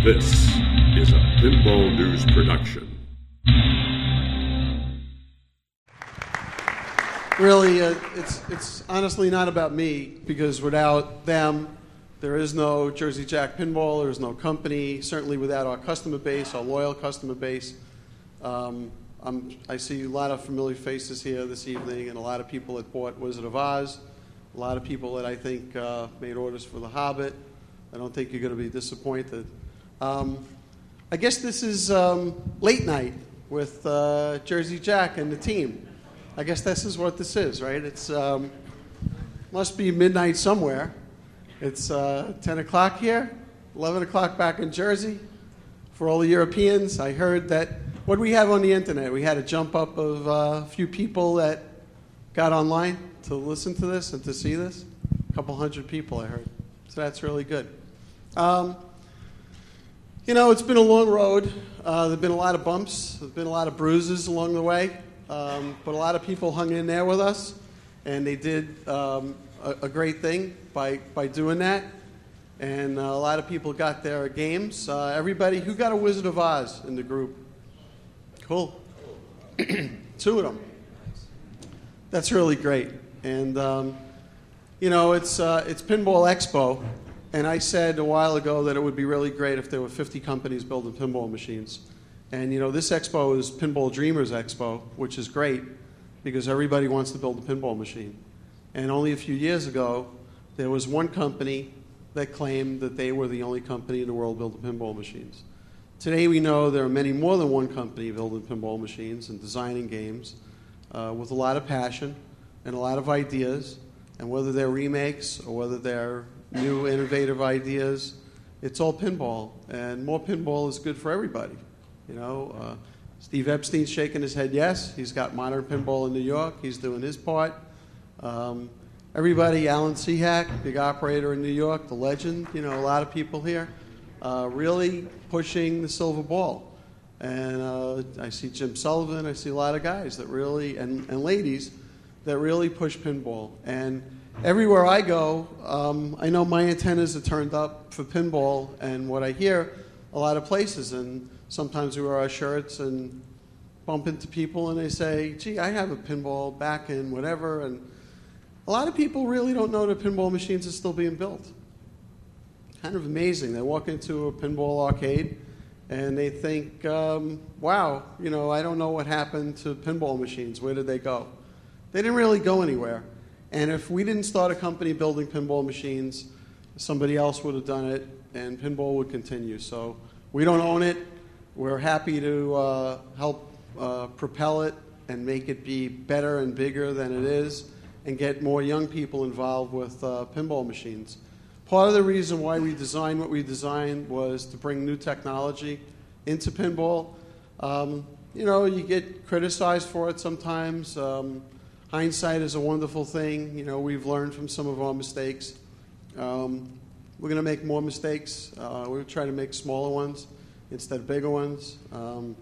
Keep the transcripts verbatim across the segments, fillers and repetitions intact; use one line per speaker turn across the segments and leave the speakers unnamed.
This is a Pinball News production.
Really, uh, it's it's honestly not about me, because without them, there is no Jersey Jack Pinball, there is no company. Certainly without our customer base, our loyal customer base. Um, I'm, I see a lot of familiar faces here this evening, and a lot of people that bought Wizard of Oz, a lot of people that I think uh, made orders for The Hobbit. I don't think you're going to be disappointed. Um, I guess this is um, late night with uh, Jersey Jack and the team. I guess this is what this is, right? It's um, must be midnight somewhere. It's uh, ten o'clock here, eleven o'clock back in Jersey. For all the Europeans, I heard that, what do we have on the internet? We had a jump up of uh, a few people that got online to listen to this and to see this. A couple hundred people, I heard. So that's really good. Um, you know, it's been a long road. Uh, there have been a lot of bumps. There have been a lot of bruises along the way. Um, but a lot of people hung in there with us, and they did um, a, a great thing by, by doing that. And uh, a lot of people got their games. Uh, everybody, who got a Wizard of Oz in the group? Cool. Two of them. That's really great. And, um, you know, it's, uh, it's Pinball Expo. And I said a while ago that it would be really great if there were fifty companies building pinball machines. And, you know, this expo is Pinball Dreamers Expo, which is great because everybody wants to build a pinball machine. And only a few years ago, there was one company that claimed that they were the only company in the world building pinball machines. Today we know there are many more than one company building pinball machines and designing games uh, with a lot of passion and a lot of ideas. And whether they're remakes or whether they're new innovative ideas, it's all pinball. And more pinball is good for everybody. You know, uh, Steve Epstein's shaking his head yes. He's got Modern Pinball in New York. He's doing his part. Um, everybody, Alan Sehack, big operator in New York, the legend, you know, a lot of people here, uh, really pushing the silver ball. And uh, I see Jim Sullivan. I see a lot of guys that really, and, and ladies, that really push pinball. And everywhere I go, um, I know my antennas are turned up for pinball, and what I hear a lot of places, and sometimes we wear our shirts and bump into people and they say, gee, I have a pinball back in whatever. And a lot of people really don't know that pinball machines are still being built. Kind of amazing. They walk into a pinball arcade and they think, um, wow, you know, I don't know what happened to pinball machines. Where did they go? They didn't really go anywhere. And if we didn't start a company building pinball machines, somebody else would have done it and pinball would continue. So we don't own it. We're happy to uh, help uh, propel it and make it be better and bigger than it is and get more young people involved with uh, pinball machines. Part of the reason why we designed what we designed was to bring new technology into pinball. Um, you know, you get criticized for it sometimes. Um, hindsight is a wonderful thing. You know, we've learned from some of our mistakes. Um, we're going to make more mistakes. Uh, we're going to try to make smaller ones instead of bigger ones. Um,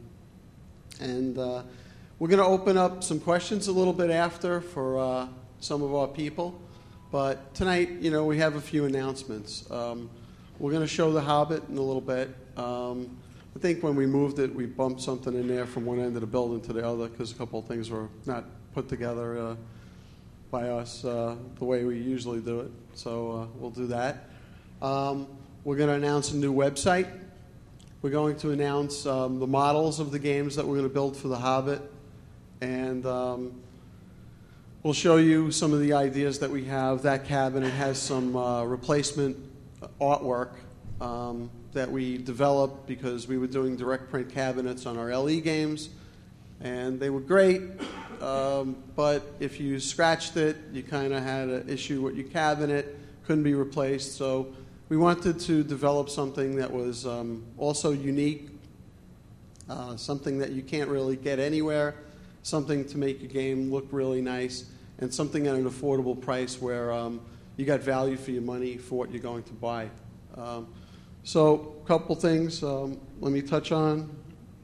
and uh, we're going to open up some questions a little bit after for uh, some of our people. But tonight, you know, we have a few announcements. Um, we're going to show The Hobbit in a little bit. Um, I think when we moved it, we bumped something in there from one end of the building to the other because a couple of things were not put together uh, by us uh, the way we usually do it. So uh, we'll do that. Um, we're going to announce a new website. We're going to announce um, the models of the games that we're going to build for The Hobbit. And um, we'll show you some of the ideas that we have. That cabinet has some uh, replacement artwork um, that we developed because we were doing direct print cabinets on our L E games. And they were great, um, but if you scratched it, you kind of had an issue with your cabinet, couldn't be replaced. So we wanted to develop something that was um, also unique, uh, something that you can't really get anywhere, something to make your game look really nice, and something at an affordable price where um, you got value for your money for what you're going to buy. Um, so a couple things um, let me touch on.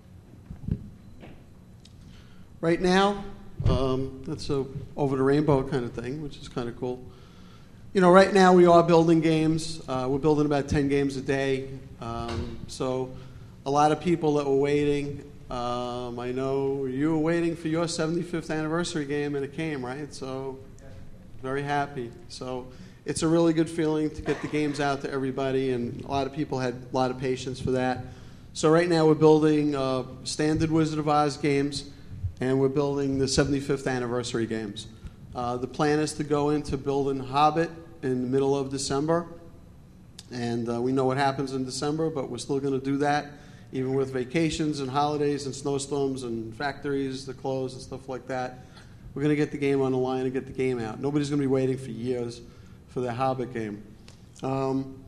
Right now, um, that's a over the rainbow kind of thing, which is kind of cool. you know, right now we are building games. Uh, we're building about ten games a day. Um, so a lot of people that were waiting. Um, I know you were waiting for your seventy-fifth anniversary game, and it came, right? So very happy. So it's a really good feeling to get the games out to everybody, and a lot of people had a lot of patience for that. So right now we're building uh, standard Wizard of Oz games, and we're building the seventy-fifth anniversary games. Uh, the plan is to go into building Hobbit in the middle of December, and uh, we know what happens in December, but we're still going to do that, even with vacations and holidays and snowstorms and factories that close and stuff like that. We're going to get the game on the line and get the game out. Nobody's going to be waiting for years for the Hobbit game. Um,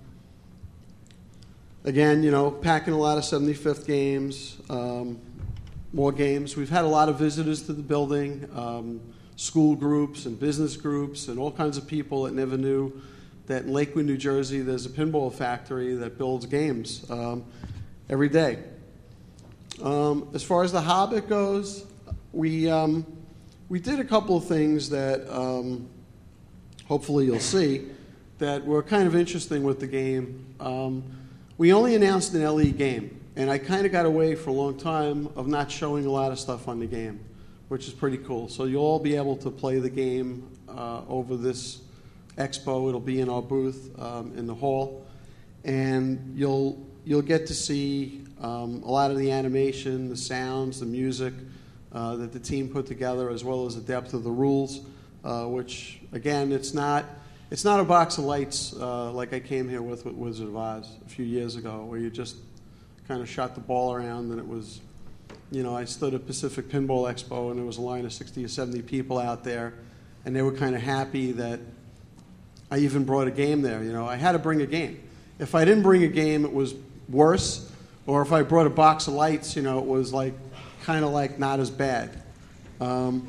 again, you know, packing a lot of seventy-fifth games, um, more games. We've had a lot of visitors to the building, um, school groups and business groups and all kinds of people that never knew that in Lakewood, New Jersey, there's a pinball factory that builds games um, every day. Um, as far as the Hobbit goes, we... Um, We did a couple of things that um, hopefully you'll see that were kind of interesting with the game. Um, we only announced an L E game, and I kind of got away for a long time of not showing a lot of stuff on the game, which is pretty cool. So you'll all be able to play the game uh, over this expo. It'll be in our booth um, in the hall, and you'll you'll get to see um, a lot of the animation, the sounds, the music, Uh, that the team put together, as well as the depth of the rules, uh, which, again, it's not it's not a box of lights uh, like I came here with with Wizard of Oz a few years ago, where you just kind of shot the ball around, and it was, you know, I stood at Pacific Pinball Expo, and there was a line of sixty or seventy people out there, and they were kind of happy that I even brought a game there. You know, I had to bring a game. If I didn't bring a game, it was worse, or if I brought a box of lights, you know, it was like kind of like not as bad. Um,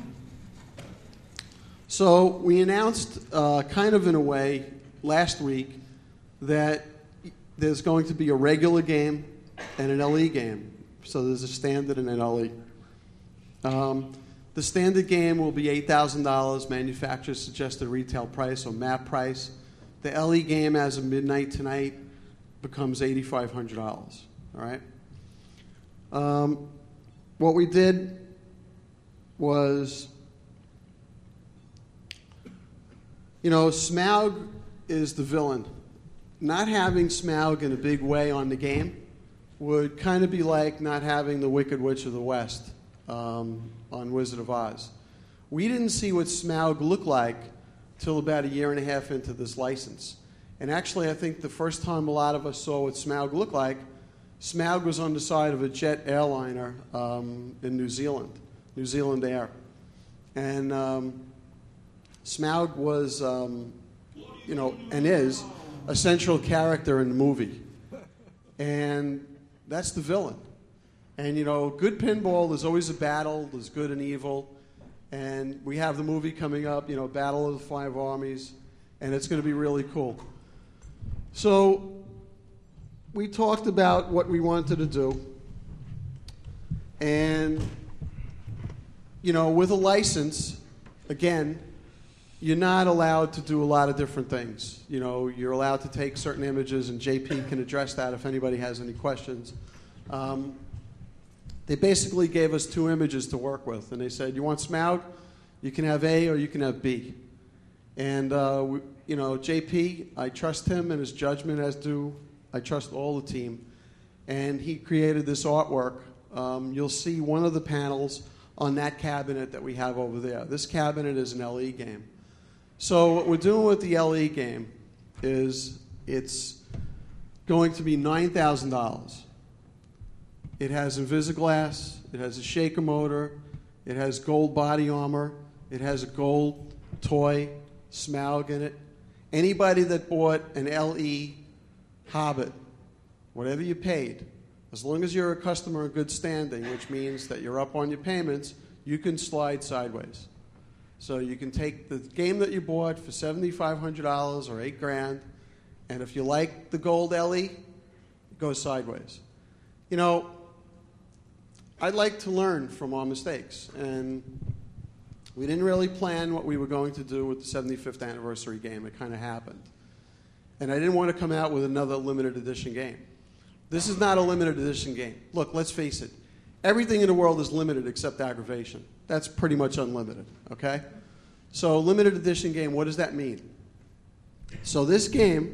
so we announced uh, kind of in a way last week that there's going to be a regular game and an L E game. So there's a standard and an L E. Um, the standard game will be eight thousand dollars, manufacturer's suggested retail price or MAP price. The L E game as of midnight tonight becomes eight thousand five hundred dollars. All right? Um, What we did was, you know, Smaug is the villain. Not having Smaug in a big way on the game would kind of be like not having the Wicked Witch of the West um, on Wizard of Oz. We didn't see what Smaug looked like till about a year and a half into this license. And actually, I think the first time a lot of us saw what Smaug looked like, Smaug was on the side of a jet airliner um, in New Zealand, New Zealand Air. And um, Smaug was, um, you know, and is a central character in the movie. And that's the villain. And, you know, good pinball, there's always a battle, there's good and evil. And we have the movie coming up, you know, Battle of the Five Armies, and it's going to be really cool. So we talked about what we wanted to do, and, you know, with a license, again, you're not allowed to do a lot of different things. You know, you're allowed to take certain images, and J P can address that if anybody has any questions. Um, they basically gave us two images to work with, and they said, you want Smaug? You can have A or you can have B. And, uh, we, you know, J P, I trust him and his judgment, as do I trust all the team. And he created this artwork. Um, you'll see one of the panels on that cabinet that we have over there. This cabinet is an L E game. So what we're doing with the L E game is it's going to be nine thousand dollars. It has Invisiglass. It has a shaker motor. It has gold body armor. It has a gold toy Smaug in it. Anybody that bought an L E Hobbit, whatever you paid, as long as you're a customer in good standing, which means that you're up on your payments, you can slide sideways. So you can take the game that you bought for seven thousand five hundred dollars or eight grand, and if you like the gold L E, it goes sideways. You know, I'd like to learn from our mistakes, and We didn't really plan what we were going to do with the seventy-fifth anniversary game. It kind of happened. And I didn't want to come out with another limited edition game. This is not a limited edition game. Look, let's face it. Everything in the world is limited except aggravation. That's pretty much unlimited, okay? So limited edition game, what does that mean? So this game,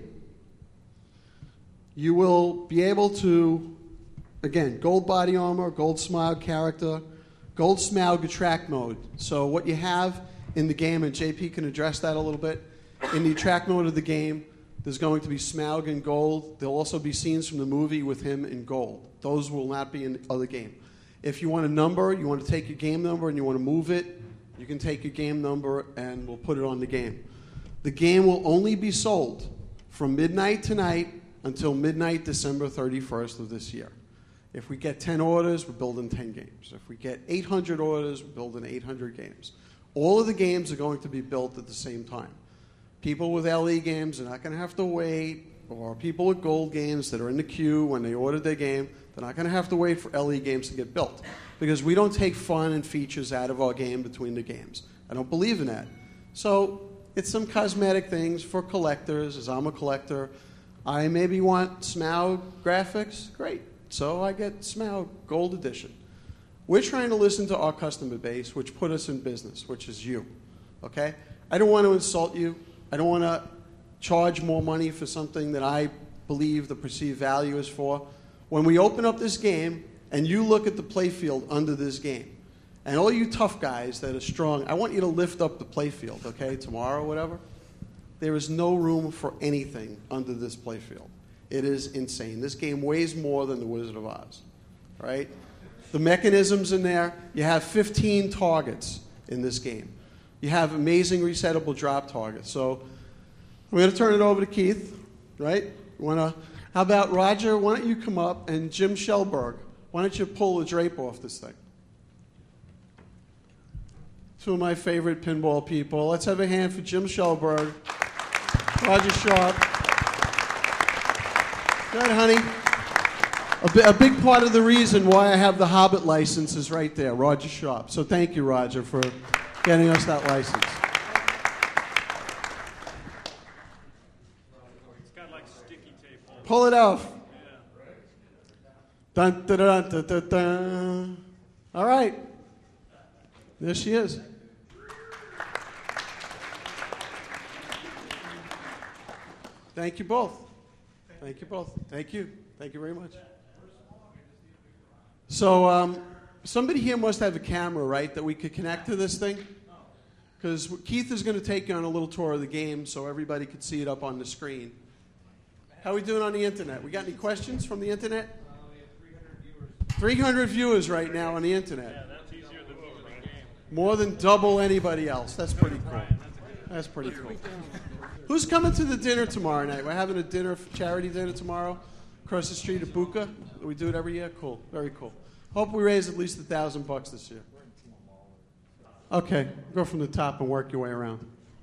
you will be able to, again, gold body armor, gold Smaug character, gold Smaug attract mode. So what you have in the game, and J P can address that a little bit, in the attract mode of the game, there's going to be Smaug in gold. There'll also be scenes from the movie with him in gold. Those will not be in the other game. If you want a number, you want to take your game number and you want to move it, you can take your game number and we'll put it on the game. The game will only be sold from midnight tonight until midnight December thirty-first of this year. If we get ten orders, we're building ten games. If we get eight hundred orders, we're building eight hundred games. All of the games are going to be built at the same time. People with L E games are not going to have to wait, or people with gold games that are in the queue when they ordered their game, they're not going to have to wait for L E games to get built. Because we don't take fun and features out of our game between the games. I don't believe in that. So it's some cosmetic things for collectors, as I'm a collector. I maybe want Smaug graphics, great. So I get Smaug Gold Edition. We're trying to listen to our customer base, which put us in business, which is you, okay? I don't want to insult you. I don't want to charge more money for something that I believe the perceived value is for. When we open up this game and you look at the playfield under this game, and all you tough guys that are strong, I want you to lift up the playfield, okay, tomorrow or whatever. There is no room for anything under this playfield. It is insane. This game weighs more than The Wizard of Oz, right? The mechanisms in there, you have fifteen targets in this game. You have amazing resettable drop targets. So I'm going to turn it over to Keith, right? You wanna, how about Roger, why don't you come up, and Jim Shellberg, why don't you pull the drape off this thing? Two of my favorite pinball people. Let's have a hand for Jim Shellberg, Roger Sharp. Go ahead, honey. A, bi- a big part of the reason why I have the Hobbit license is right there, Roger Sharp. So thank you, Roger, for getting us that license.
It's got like sticky tape.
Pull it off.
Yeah.
Dun, dun, dun, dun, dun, dun. All right. There she is. Thank you both. Thank you both. Thank you. Thank you very much. So um, somebody here must have a camera, right, that we could connect to this thing? Because Keith is going to take you on a little tour of the game so everybody could see it up on the screen. How are we doing on the internet? We got any questions from the internet?
Uh, we have three hundred viewers.
three hundred viewers right now on the internet.
Yeah, that's easier than moving the game.
More than double anybody else. That's pretty cool. That's pretty cool. Who's coming to the dinner tomorrow night? We're having a dinner, charity dinner tomorrow, across the street at Buca. We do it every year. Cool. Very cool. Hope we raise at least a thousand bucks this year. Okay, go from the top and work your way around.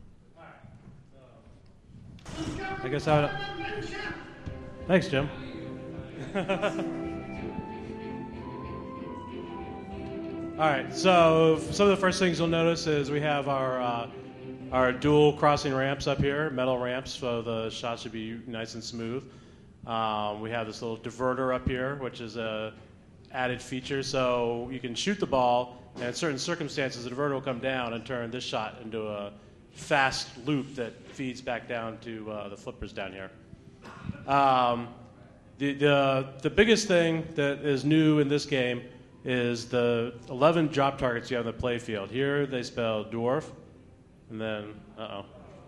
I guess I would. Thanks, Jim. All right, so some of the first things you'll notice is we have our uh, our dual crossing ramps up here, metal ramps, so the shots should be nice and smooth. Um, we have this little diverter up here, which is a added feature, so you can shoot the ball, and in certain circumstances, the diverter will come down and turn this shot into a fast loop that feeds back down to uh, the flippers down here. Um, the, the the biggest thing that is new in this game is the eleven drop targets you have on the play field. Here they spell dwarf, and then, uh-oh.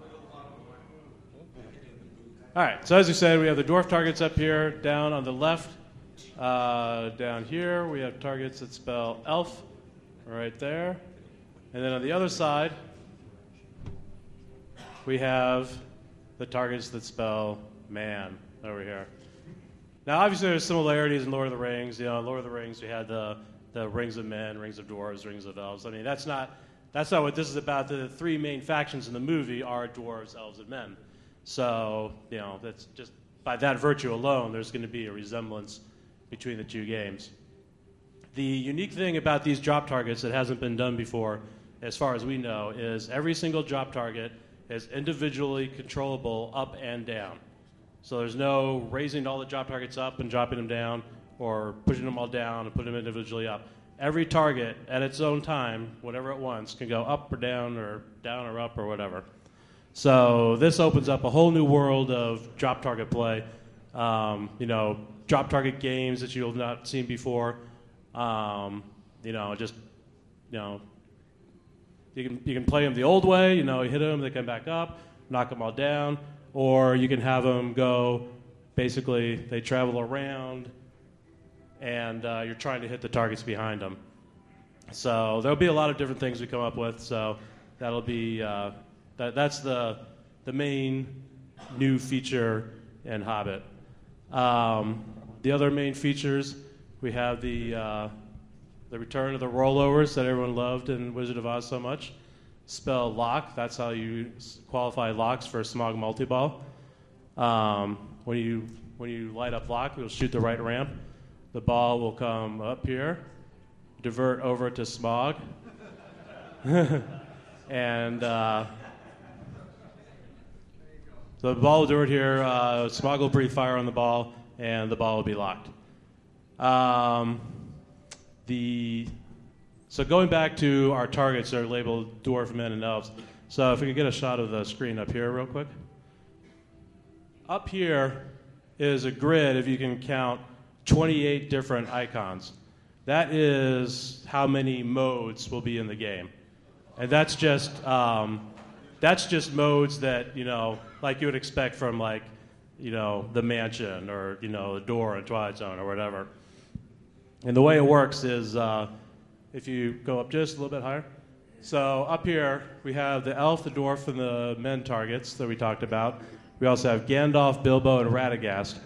All right, so as you said, we have the dwarf targets up here. Down on the left, uh, down here, we have targets that spell elf, right there. And then on the other side, we have the targets that spell man over here. Now, obviously, there's similarities in Lord of the Rings. You know, in Lord of the Rings, we had the, the rings of men, rings of dwarves, rings of elves. I mean, that's not that's not what this is about. The three main factions in the movie are dwarves, elves, and men. So, you know, that's just by that virtue alone, there's going to be a resemblance between the two games. The unique thing about these drop targets that hasn't been done before as far as we know, is every single drop target is individually controllable up and down. So there's no raising all the drop targets up and dropping them down, or pushing them all down and putting them individually up. Every target at its own time, whatever it wants, can go up or down or down or up or whatever. So this opens up a whole new world of drop target play. Um, you know, drop target games that you've not seen before. Um, you know, just, you know, you can you can play them the old way. You know, you hit them, they come back up, knock them all down, or you can have them go. Basically, they travel around, and uh, you're trying to hit the targets behind them. So there'll be a lot of different things we come up with. So that'll be uh, that. That's the the main new feature in Hobbit. Um, the other main features, we have the uh, the return of the rollovers that everyone loved in Wizard of Oz so much. Spell lock. That's how you qualify locks for Smog multi-ball. Um, when you when you light up lock, you'll shoot the right ramp. The ball will come up here, divert over to Smog, and uh, so the ball will divert here. Uh, Smog will breathe fire on the ball, and the ball will be locked. Um, the so going back to our targets that are labeled dwarf, men, and elves. So if we could get a shot of the screen up here real quick. Up here is a grid, if you can count, twenty-eight different icons. That is how many modes will be in the game. And that's just um, that's just modes that, you know, like you would expect from, like, you know, the mansion or, you know, the door in Twilight Zone or whatever. And the way it works is uh, if you go up just a little bit higher. So up here we have the elf, the dwarf, and the men targets that we talked about. We also have Gandalf, Bilbo, and Radagast.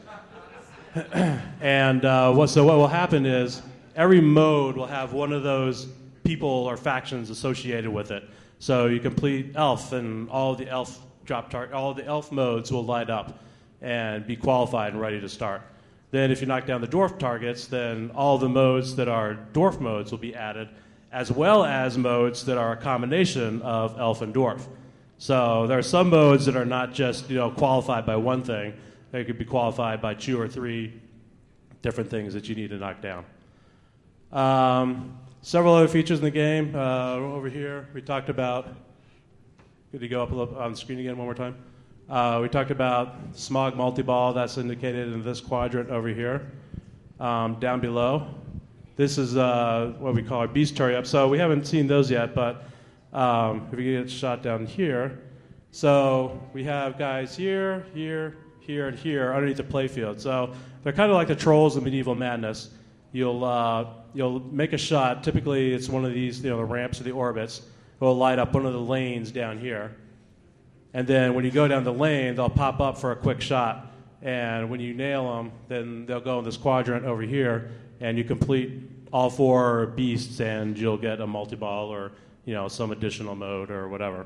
and uh, what, so what will happen is every mode will have one of those people or factions associated with it. So you complete elf, and all the elf drop tar- all the elf modes will light up and be qualified and ready to start. Then if you knock down the dwarf targets, then all the modes that are dwarf modes will be added, as well as modes that are a combination of elf and dwarf. So there are some modes that are not just, you know, qualified by one thing. They could be qualified by two or three different things that you need to knock down. Um, several other features in the game. Uh, over here, we talked about. Could you go up a little on the screen again one more time? Uh, we talked about Smog multi-ball. That's indicated in this quadrant over here. Um, down below, this is uh, what we call our beast hurry-up. So we haven't seen those yet, but um, if we get a shot down here. So we have guys here, here, here, and here underneath the playfield. So they're kind of like the trolls in Medieval Madness. You'll uh, you'll make a shot. Typically, it's one of these, you know, the ramps or the orbits. It will light up one of the lanes down here. And then when you go down the lane, they'll pop up for a quick shot. And when you nail them, then they'll go in this quadrant over here, and you complete all four beasts, and you'll get a multi-ball or, you know, some additional mode or whatever.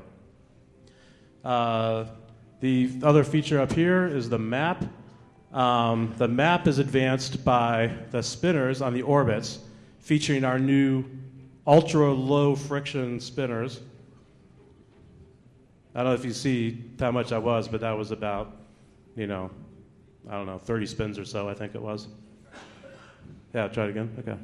Uh, the other feature up here is the map. Um, the map is advanced by the spinners on the orbits, featuring our new ultra-low friction spinners. I don't know if you see how much that was, but that was about, you know, I don't know, thirty spins or so, I think it was. Yeah, try it again. Okay.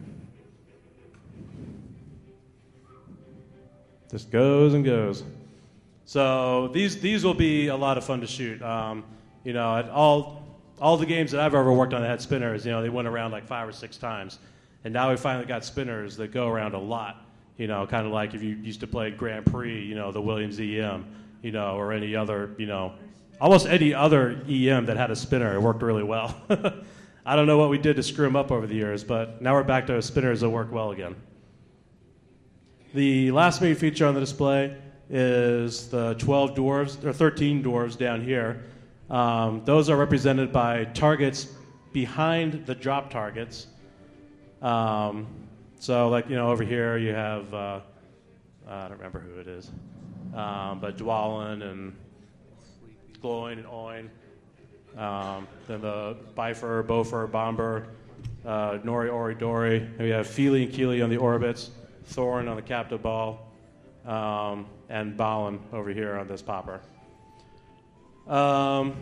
Just goes and goes. So these these will be a lot of fun to shoot. Um, you know, at all all the games that I've ever worked on that had spinners, you know, they went around like five or six times, and now we finally got spinners that go around a lot. You know, kind of like if you used to play Grand Prix, you know, the Williams E M, you know, or any other, you know, almost any other E M that had a spinner. It worked really well. I don't know what we did to screw them up over the years, but now we're back to spinners that work well again. The last main feature on the display is the twelve dwarves, or thirteen dwarves down here. Um, those are represented by targets behind the drop targets. Um, so, like, you know, over here you have, uh, I don't remember who it is, um, but Dwalin and Gloin and Oin. Um, then the Bifer, Bofer, Bomber, uh, Nori, Ori, Dori. And we have Feely and Keely on the orbits, Thorin on the captive ball, um, and Balin over here on this popper. Um,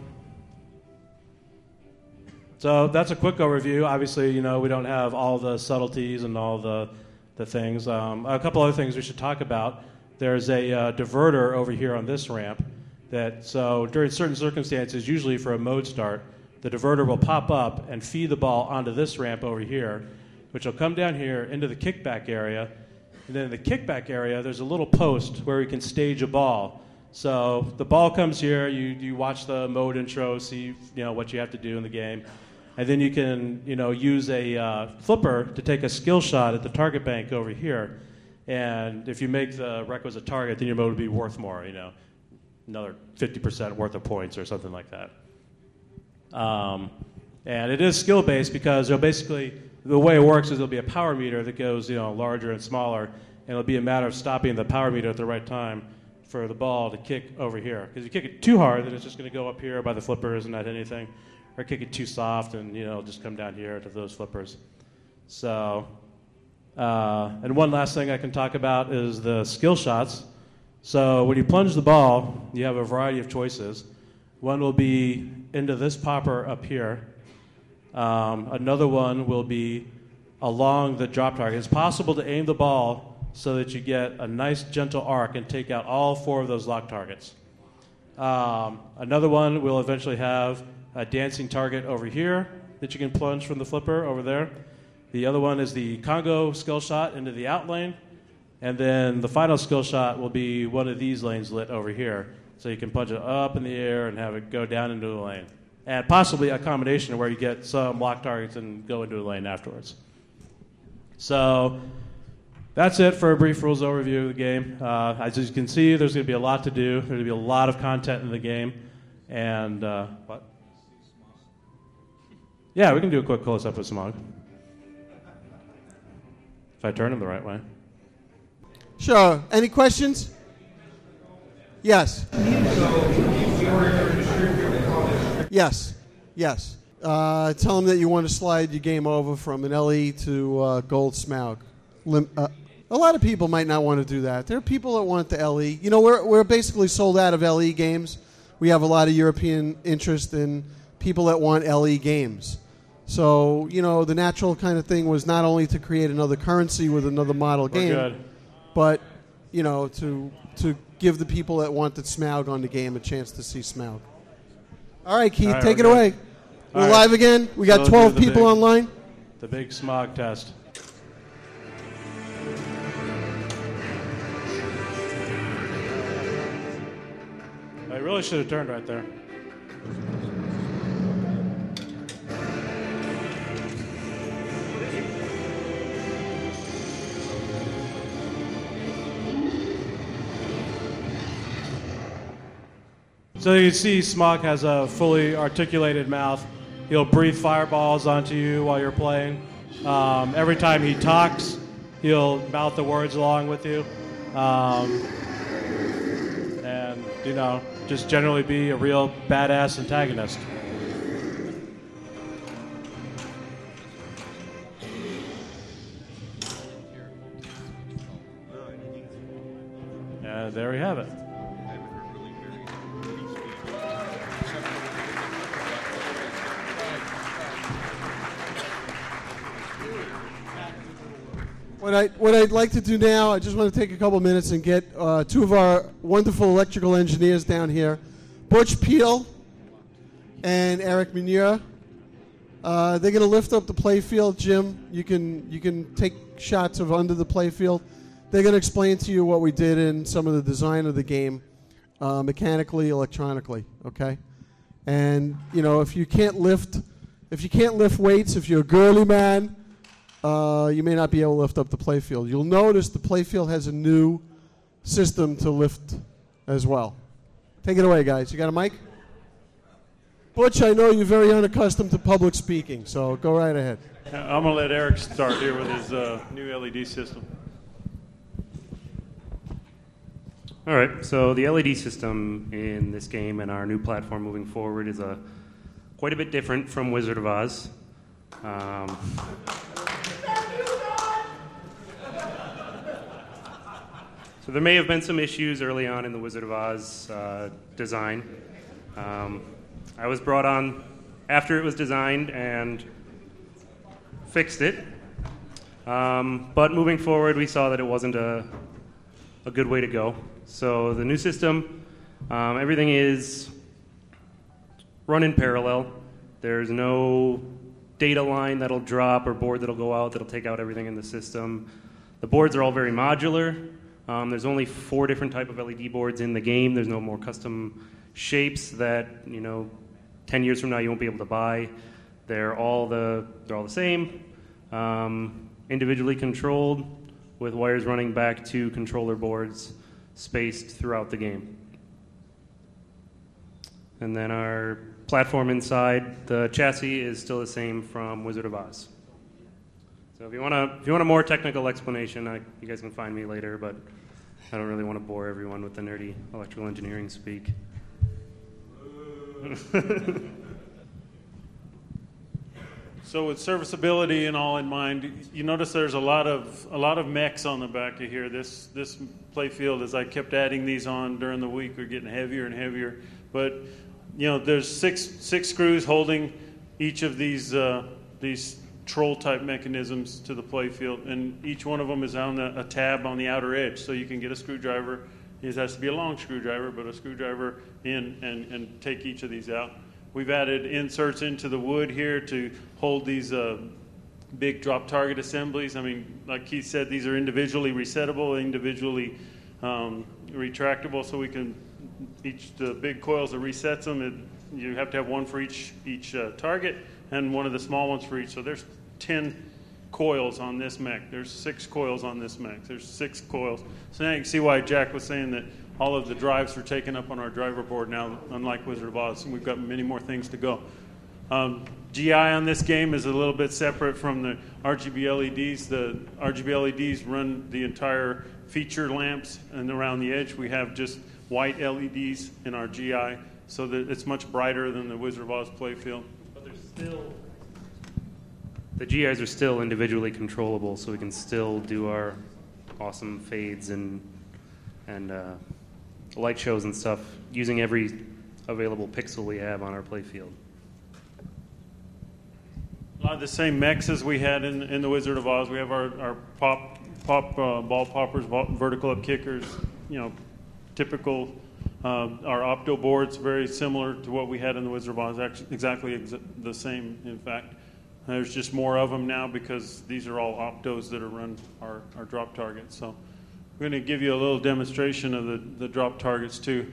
so that's a quick overview. Obviously, you know, we don't have all the subtleties and all the, the things. Um, a couple other things we should talk about. There's a uh, diverter over here on this ramp that, so during certain circumstances, usually for a mode start, the diverter will pop up and feed the ball onto this ramp over here, which will come down here into the kickback area. And then in the kickback area, there's a little post where we can stage a ball. So the ball comes here, you, you watch the mode intro, see you know what you have to do in the game, and then you can you know use a uh, flipper to take a skill shot at the target bank over here. And if you make the requisite target, then your mode will be worth more, you know, another fifty percent worth of points or something like that. Um, and it is skill-based because you know, basically the way it works is there'll be a power meter that goes you know larger and smaller, and it'll be a matter of stopping the power meter at the right time for the ball to kick over here. Because if you kick it too hard, then it's just going to go up here by the flippers and not hit anything, or kick it too soft and you know just come down here to those flippers. So, uh, and one last thing I can talk about is the skill shots. So when you plunge the ball, you have a variety of choices. One will be into this popper up here. Um, another one will be along the drop target. It's possible to aim the ball so that you get a nice gentle arc and take out all four of those lock targets. Um, another one will eventually have a dancing target over here that you can plunge from the flipper over there. The other one is the Congo skill shot into the out lane. And then the final skill shot will be one of these lanes lit over here. So you can punch it up in the air and have it go down into the lane. And possibly a combination where you get some lock targets and go into the lane afterwards. So that's it for a brief rules overview of the game. Uh, as you can see, there's going to be a lot to do. There's going to be a lot of content in the game. And uh, what? Yeah, we can do a quick close-up of Smog. If I turn him the right way.
Sure. Any questions? Yes. Yes. Yes. Uh, tell them that you want to slide your game over from an L E to uh, Gold Smaug. Lim- uh, a lot of people might not want to do that. There are people that want the L E. You know, we're we're basically sold out of L E games. We have a lot of European interest in people that want L E games. So, you know, the natural kind of thing was not only to create another currency with another model
We're
game,
good.
but, you know, to to give the people that wanted Smaug on the game a chance to see Smaug. All right, Keith,
All right,
take it
we're
away.
good.
We're
All right.
live again. We got
So
twelve
do the
people
big-
online.
The big Smog test. I really should have turned right there. So you can see Smog has a fully articulated mouth. He'll breathe fireballs onto you while you're playing. Um, every time he talks, he'll mouth the words along with you. Um, and, you know, just generally be a real badass antagonist. And there we have it.
What, I, what I'd like to do now, I just want to take a couple minutes and get uh, two of our wonderful electrical engineers down here, Butch Peel and Eric Munier. Uh, they're going to lift up the playfield. Jim, you can you can take shots of under the playfield. They're going to explain to you what we did in some of the design of the game, uh, mechanically, electronically. Okay, and you know if you can't lift, if you can't lift weights, if you're a girly man. Uh, you may not be able to lift up the playfield. You'll notice the playfield has a new system to lift as well. Take it away, guys. You got a mic? Butch, I know you're very unaccustomed to public speaking, so go right ahead.
I'm going to let Eric start here with his uh, new L E D system.
All right, so the L E D system in this game and our new platform moving forward is a, quite a bit different from Wizard of Oz. Um, So there may have been some issues early on in the Wizard of Oz uh, design. Um, I was brought on after it was designed and fixed it. Um, but moving forward, we saw that it wasn't a, a good way to go. So the new system, um, everything is run in parallel. There's no data line that'll drop or board that'll go out that'll take out everything in the system. The boards are all very modular. Um, there's only four different type of L E D boards in the game. There's no more custom shapes that, you know, ten years from now you won't be able to buy. They're all the they're all the same, um, individually controlled with wires running back to controller boards spaced throughout the game. And then our platform inside, the chassis is still the same from Wizard of Oz. So if you want to, if you want a more technical explanation, I, you guys can find me later. But I don't really want to bore everyone with the nerdy electrical engineering speak.
So with serviceability and all in mind, you notice there's a lot of a lot of mechs on the back of here. This this playfield, as I kept adding these on during the week, are getting heavier and heavier. But you know, there's six six screws holding each of these uh, these troll type mechanisms to the playfield, and each one of them is on a, a tab on the outer edge, so you can get a screwdriver. It has to be a long screwdriver, but a screwdriver in and, and take each of these out. We've added inserts into the wood here to hold these uh, big drop target assemblies. I mean, like Keith said, these are individually resettable, individually um, retractable, so we can, each the big coils that resets them, it, you have to have one for each, each uh, target and one of the small ones for each. So there's ten coils on this mech. There's six coils on this mech. There's six coils. So now you can see why Jack was saying that all of the drives are taken up on our driver board now, unlike Wizard of Oz. And we've got many more things to go. Um, G I on this game is a little bit separate from the R G B L E Ds. The R G B L E Ds run the entire feature lamps, and around the edge we have just white L E Ds in our G I, so that it's much brighter than the Wizard of Oz playfield.
But there's still the G Is are still individually controllable, so we can still do our awesome fades and and uh, light shows and stuff using every available pixel we have on our playfield.
A lot of the same mechs as we had in, in the Wizard of Oz. We have our, our pop pop uh, ball poppers, vertical up kickers, you know, typical. Uh, our opto boards, very similar to what we had in the Wizard of Oz, actually exactly exa- the same, in fact. There's just more of them now because these are all optos that are run our, our drop targets. So we're going to give you a little demonstration of the, the drop targets too.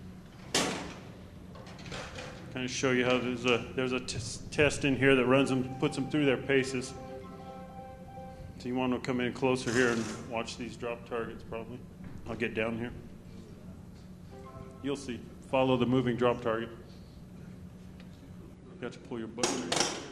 Kind of show you how there's a there's a t- test in here that runs them, puts them through their paces. So you want to come in closer here and watch these drop targets probably. I'll get down here. You'll see. Follow the moving drop target. Got to pull your button.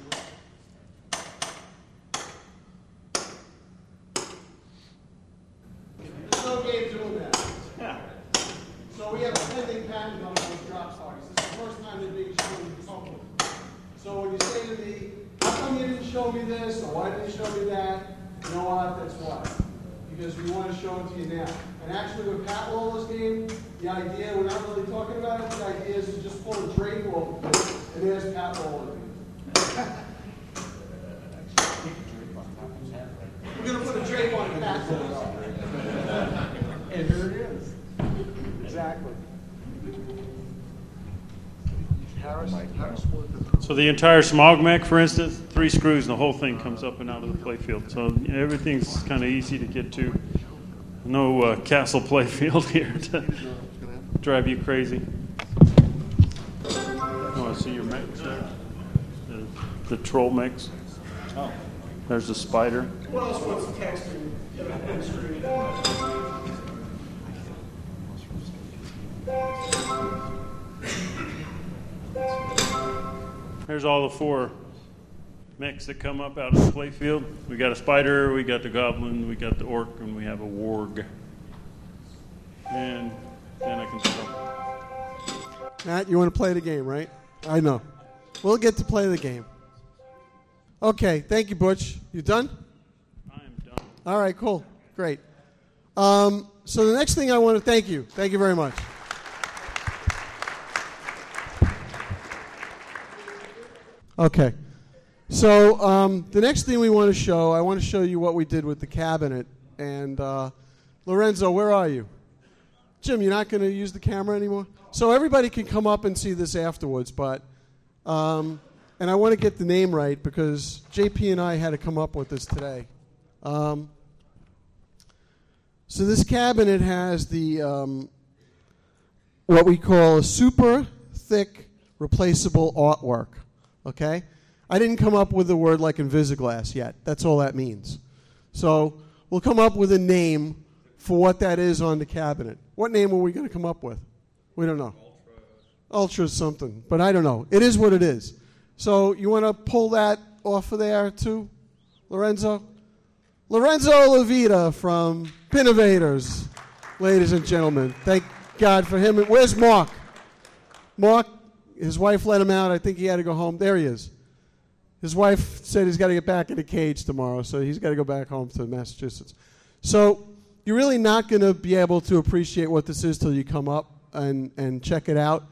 There's no game doing that. Yeah. So we have a pending patent on those drop targets. This is the first time they're being shown in public. So when you say to me, how come you didn't show me this, or why didn't you show me that? You know what? That's why. Because we want to show it to you now. And actually with Pat Lawler's game, the idea, we're not really talking about it, the idea is to just pull a drape over it, and there's Pat Lawler. We're going to put a drape on Pat Lawler. And here it is. Exactly.
So the entire smog mech, for instance, three screws, and the whole thing comes up and out of the playfield. So you know, everything's kind of easy to get to. No uh, castle playfield here to drive you crazy. You want to see your mechs there? The, the troll mechs. Oh. There's the spider.
What else wants text on the screen?
There's all the four mechs that come up out of the playfield. We got a spider, we got the goblin, we got the orc, and we have a warg. And then I can stop.
Matt, you want to play the game, right? I know. We'll get to play the game. Okay, thank you, Butch. You done?
I am done.
All right, cool. Great. Um, so the next thing I want to thank you. Thank you very much. Okay. So um, the next thing we want to show, I want to show you what we did with the cabinet. And uh, Lorenzo, where are you? Jim, you're not going to use the camera anymore? So everybody can come up and see this afterwards, but um, and I want to get the name right because J P and I had to come up with this today. Um, so this cabinet has the um, what we call a super thick replaceable artwork. Okay, I didn't come up with a word like Invisiglass yet. That's all that means. So we'll come up with a name for what that is on the cabinet. What name are we going to come up with? We don't know. Ultra something, but I don't know. It is what it is. So you want to pull that off of there too, Lorenzo? Lorenzo Lavita from Pinnovators, ladies and gentlemen. Thank God for him. Where's Mark? Mark, his wife let him out. I think he had to go home. There he is. His wife said he's got to get back in the cage tomorrow, so he's got to go back home to Massachusetts. So you're really not going to be able to appreciate what this is till you come up and, and check it out.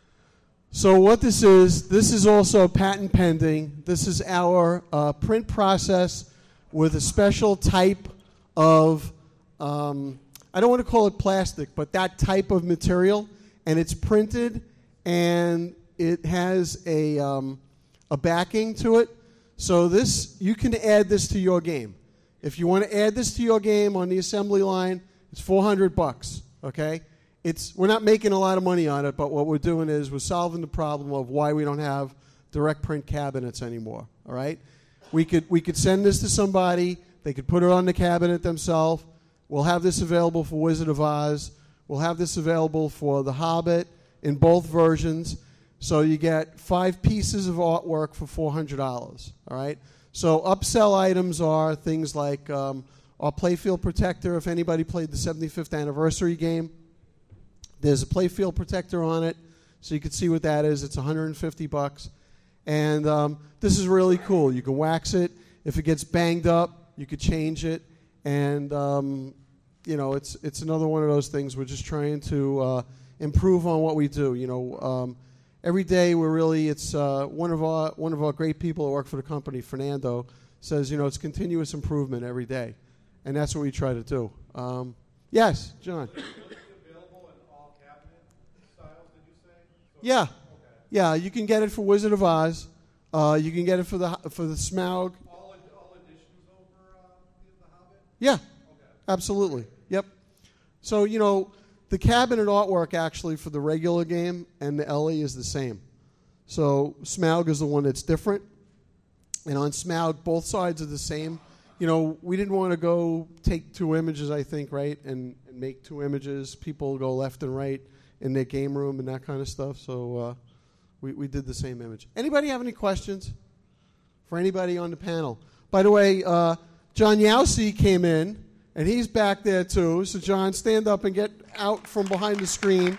So what this is, this is also patent pending. This is our uh, print process with a special type of, um, I don't want to call it plastic, but that type of material. And it's printed, and it has a, um, a backing to it. So this, you can add this to your game. If you want to add this to your game on the assembly line, it's four hundred bucks, okay? It's, we're not making a lot of money on it, but what we're doing is we're solving the problem of why we don't have direct print cabinets anymore, all right? We could, we could send this to somebody. They could put it on the cabinet themselves. We'll have this available for Wizard of Oz. We'll have this available for The Hobbit in both versions. So you get five pieces of artwork for four hundred dollars, all right? So upsell items are things like um, our playfield protector. If anybody played the seventy-fifth anniversary game, there's a playfield protector on it, so you can see what that is. It's one hundred fifty bucks, and um, this is really cool. You can wax it. If it gets banged up, you could change it, and um, you know it's it's another one of those things. We're just trying to uh, improve on what we do. You know. Um, Every day we're really, it's uh, one of our one of our great people that work for the company, Fernando, says, you know, it's continuous improvement every day. And that's what we try to do. Um, yes, John.
Will it be available in all cabinet styles, did you say? So
yeah.
Okay.
Yeah, you can get it for Wizard of Oz. Uh, you can get it for the for the Smaug.
All, all editions over uh, the Hobbit?
Yeah,
Okay.
absolutely. Yep. So, you know, the cabinet artwork actually for the regular game and the Ellie is the same. So Smaug is the one that's different. And on Smaug, both sides are the same. You know, we didn't want to go take two images, I think, right, and, and make two images. People go left and right in their game room and that kind of stuff. So uh, we, we did the same image. Anybody have any questions for anybody on the panel? By the way, uh, John Yowsey came in. And he's back there, too. So, John, stand up and get out from behind the screen.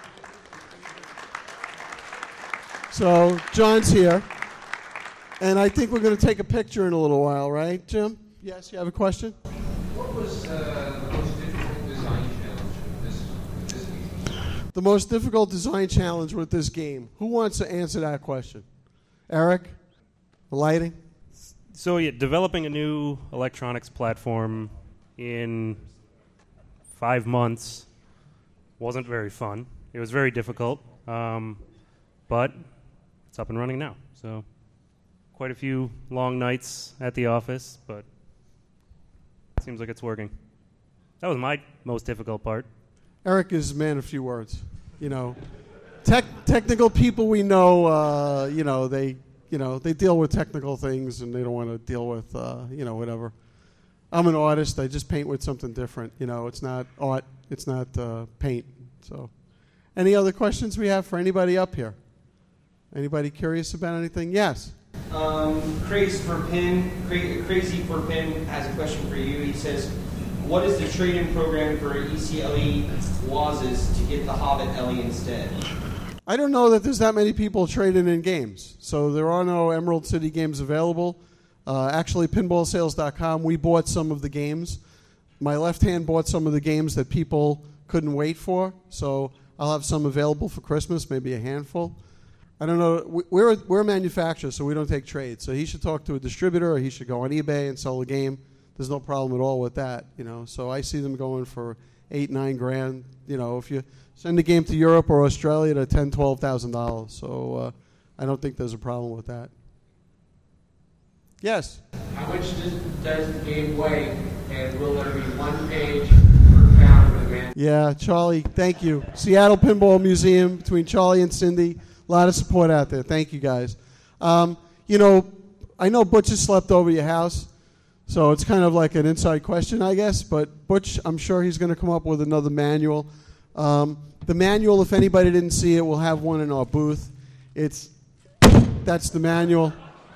So, John's here. And I think we're going to take a picture in a little while, right, Jim? Yes, you have a question?
What was uh, the most difficult design challenge with this, with this game?
The most difficult design challenge with this game. Who wants to answer that question? Eric? The lighting?
So, yeah, developing a new electronics platform in five months wasn't very fun. It was very difficult, um, but it's up and running now. So quite a few long nights at the office, but it seems like it's working. That was my most difficult part.
Eric is a man of few words. You know, tech, technical people we know, uh, you know, they, you know, they deal with technical things and they don't want to deal with, uh, you know, whatever. I'm an artist. I just paint with something different. You know, it's not art. It's not uh, paint. So, any other questions we have for anybody up here? Anybody curious about anything? Yes.
Um, Crazy for Pin, Cra- Crazy for Pin has a question for you. He says, "What is the trade-in program for E C L E Wazes to get the Hobbit Ellie instead?"
I don't know that there's that many people trading in games. So there are no Emerald City games available. Uh, actually, pinball sales dot com, we bought some of the games my left hand bought some of the games that people couldn't wait for, so I'll have some available for Christmas, maybe a handful. I don't know. We- We're a, we're a manufacturer, so we don't take trades. So he should talk to a distributor, or he should go on eBay and sell a game. There's no problem at all with that, you know. So I see them going for eight, nine grand. You know, if you send a game to Europe or Australia, to ten, twelve thousand dollars. So uh, I don't think there's a problem with that. Yes.
How much does, does the game weigh, and will there be one page per pound for the man?
Yeah, Charlie, thank you. Seattle Pinball Museum, between Charlie and Cindy, a lot of support out there. Thank you, guys. Um, you know, I know Butch has slept over your house, so it's kind of like an inside question, I guess. But Butch, I'm sure he's going to come up with another manual. Um, the manual, if anybody didn't see it, we'll have one in our booth. It's that's the manual.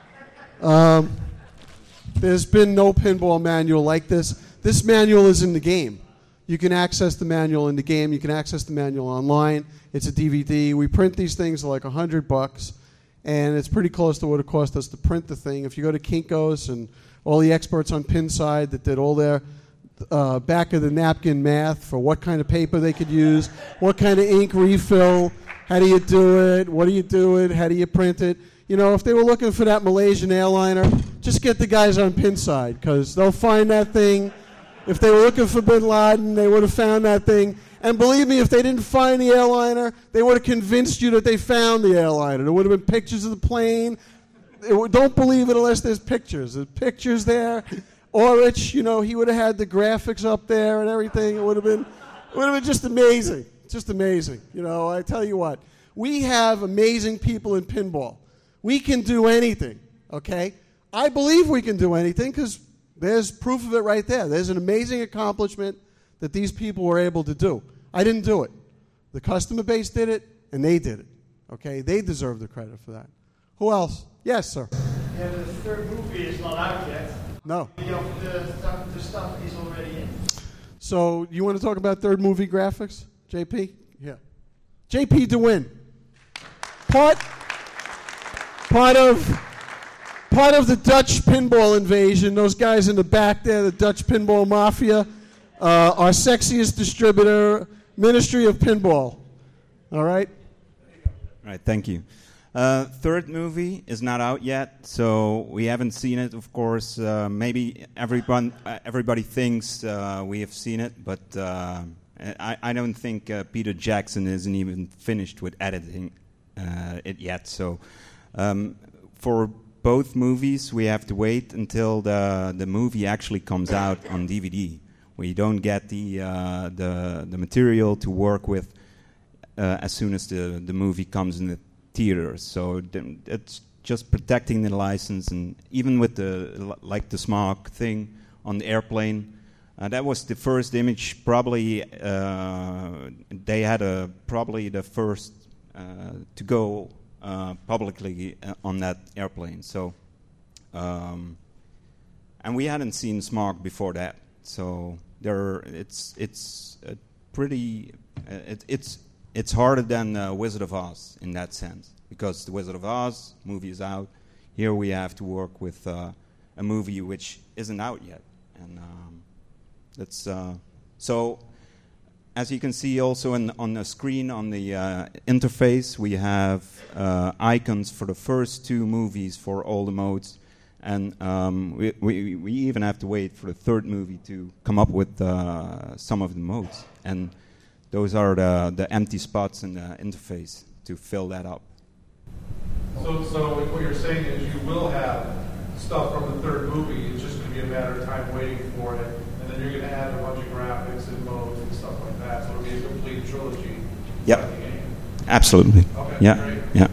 Um, there's been no pinball manual like this. This manual is in the game. You can access the manual in the game. You can access the manual online. It's a D V D. We print these things like a hundred bucks, and it's pretty close to what it cost us to print the thing. If you go to Kinko's and all the experts on Pinside that did all their uh, back of the napkin math for what kind of paper they could use, what kind of ink refill, how do you do it, what do you do it, how do you print it. You know, if they were looking for that Malaysian airliner, just get the guys on Pinside, because they'll find that thing. If they were looking for Bin Laden, they would have found that thing. And believe me, if they didn't find the airliner, they would have convinced you that they found the airliner. There would have been pictures of the plane. It would, don't believe it unless there's pictures. There's pictures there. Orich, you know, he would have had the graphics up there and everything. It would have been, it would have been just amazing. Just amazing. You know, I tell you what, we have amazing people in pinball. We can do anything, okay? I believe we can do anything because there's proof of it right there. There's an amazing accomplishment that these people were able to do. I didn't do it. The customer base did it, and they did it, okay? They deserve the credit for that. Who else? Yes, sir.
Yeah, the third movie is not out yet.
No.
You know, the stuff, the stuff is already in.
So you want to talk about third movie graphics, J P? Yeah. J P DeWin. Part, part of... Part of the Dutch pinball invasion, those guys in the back there, the Dutch Pinball Mafia, uh, our sexiest distributor, Ministry of Pinball. All right?
All right, thank you. Uh, third movie is not out yet, so we haven't seen it, of course. Uh, maybe everyone, uh, everybody thinks uh, we have seen it, but uh, I, I don't think uh, Peter Jackson isn't even finished with editing uh, it yet. So um, for both movies, we have to wait until the the movie actually comes out on D V D. We don't get the uh, the the material to work with uh, as soon as the the movie comes in the theaters. So th- it's just protecting the license, and even with the like the smog thing on the airplane, uh, that was the first image. Probably uh, they had a probably the first uh, to go. Uh, publicly uh, on that airplane. So, um, and we hadn't seen smog before that. So there, it's it's a pretty uh, it, it's it's harder than uh, Wizard of Oz in that sense, because the Wizard of Oz movie is out. Here we have to work with uh, a movie which isn't out yet, and um, that's uh, so. As you can see also in, on the screen on the uh, interface, we have uh, icons for the first two movies for all the modes, and um, we, we, we even have to wait for the third movie to come up with uh, some of the modes. And those are the, the empty spots in the interface to fill that up.
So, so what you're saying is you will have stuff from the third movie. It's just going to be a matter of time waiting for it. And then you're going to add a bunch of graphics and modes and stuff like that. So it'll be a complete trilogy.
Yep. Absolutely.
Okay,
yeah.
great.
Yeah.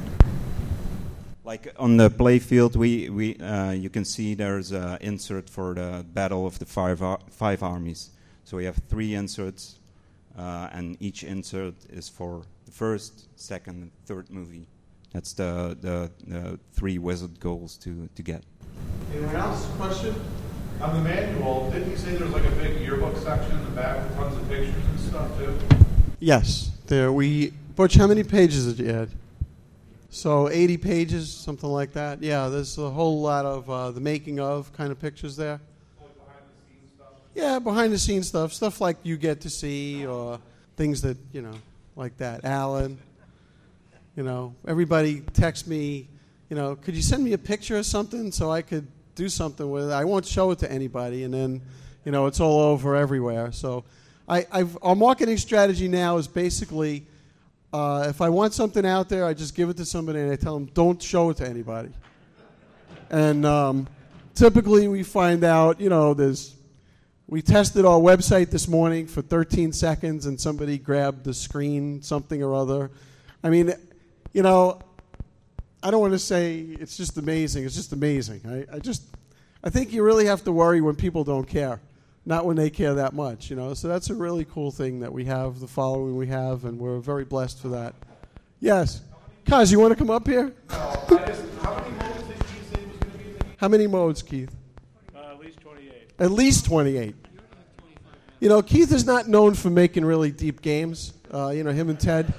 Like on the playfield, we we uh, you can see there's an insert for the Battle of the Five Ar- Five Armies. So we have three inserts, uh, and each insert is for the first, second, and third movie. That's the the, the three wizard goals to, to get.
Anyone else? Question? On the manual, didn't you say there was like a big yearbook section in the back with tons of pictures and stuff too?
Yes. There we Butch, how many pages did you add? So eighty pages, something like that. Yeah, there's a whole lot of uh, the making of kind of pictures there.
Like behind the scenes stuff?
Yeah, behind the scenes stuff, stuff like you get to see, or things that, you know, like that. Alan, you know, everybody texts me, you know, could you send me a picture or something so I could do something with it? I won't show it to anybody, and then, you know, it's all over everywhere. So I, I've, our marketing strategy now is basically, uh, if I want something out there, I just give it to somebody and I tell them, don't show it to anybody. And um, typically we find out, you know, there's, we tested our website this morning for thirteen seconds and somebody grabbed the screen, something or other. I mean, you know, I don't want to say it's just amazing. It's just amazing. I, I just, I think you really have to worry when people don't care, not when they care that much, you know. So that's a really cool thing that we have, the following we have, and we're very blessed for that. Yes. Kaz, you want to come up here?
No, I just, how many modes did Keith say was going to be in the game?
How many modes, Keith?
Uh, at least twenty-eight.
At least twenty-eight. You know, Keith is not known for making really deep games. Uh, you know, him and Ted.